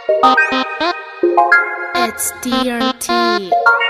It's DRT.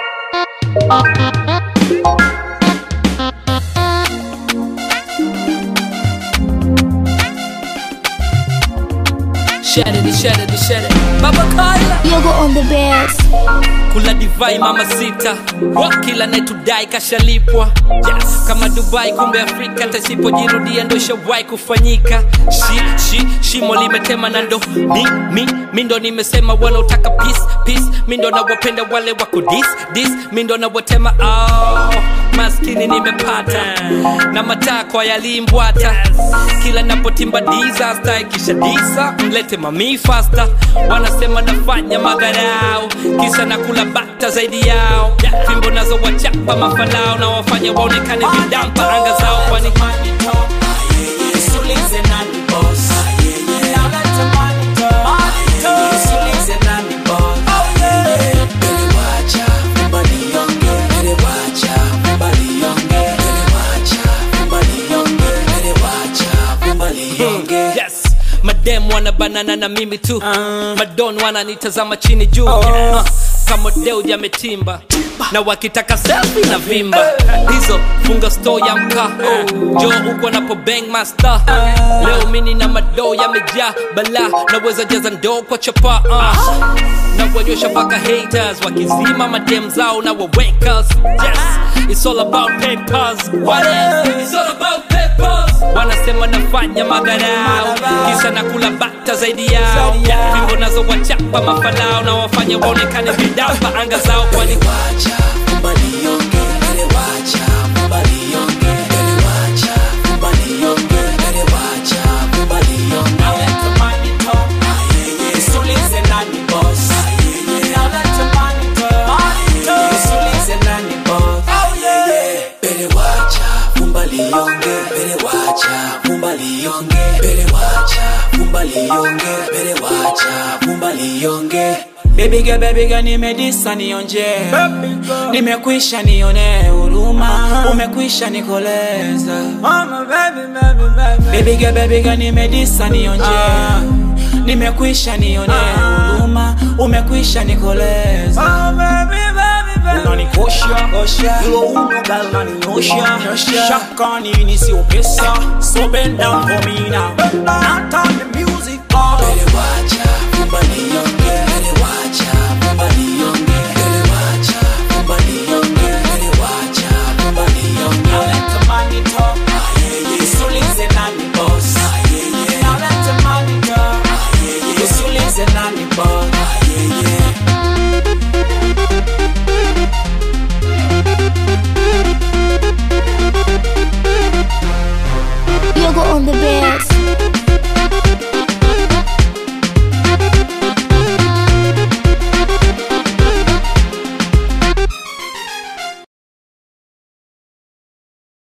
Share it. Baba Kyla Yogo on the bass. kula divai mama sita kila netudai kashalipwa, yes. Kama Dubai kumbe Afrika, tasipojirudia ndo shawai kufanyika. Shimo limetema na ndo mi ndo nimesema wala utaka peace mi ndo nawapenda wale wako dis mi ndo nawatema. Maskini nimepata na matakwa yalimbwata, kila napotimba disaster kisha disa mlete mami faster. Wanasema nafanya madharau kisa nakula bata zaidi yao, fimbo nazo wachapa mafalao na wafanya waonekane vidampa anga zao, kwani madem wana banana na mimi tu, madon wana nitazama chini juu, kama deo jametimba na wakitaka selfie na vimba hizo funga store ya mka, jo uko napo bang master. Leo mini na mado yamejaa bala, naweza jaza ndo kwa chapa, na wanyosha paka haters wakizima madem zao na wawakers. Yes, it's all about papers. What is? It's all about papers. Wanasema nafanya madharau kisa nakula bata zaidi yao, fimbo nazo wachapa mafalao na wafanya waonekane vidampa anga zao, kwani wacha mbali yonge, wacha mbali yonge, wacha mbali yonge, wacha mbali yonge. Now let the money talk, isulize nani boss. Now let the money talk, isulize nani boss. Bele wacha mbali yonge, bele wacha mbali yonge, bele wacha mbali yonge, bele wacha mbali yonge. Baby girl nimedisa nionje, nimekwisha nione huruma, umekwisha nikoleza. Baby girl nimedisa nionje, nimekwisha nione huruma, umekwisha nikoleza. Unanikosha, hilo uno gal unaninyosha, shaka nini sio pesa, so bend down for me now, now turn the music on. Bele wacha mbali yonge, bele wacha mbali yonge, bele wacha mbali yonge, bele wacha mbali yonge. Now let the money talk, isulize nani boss. Now let the money talk, isulize nani boss. Yogo on the bass.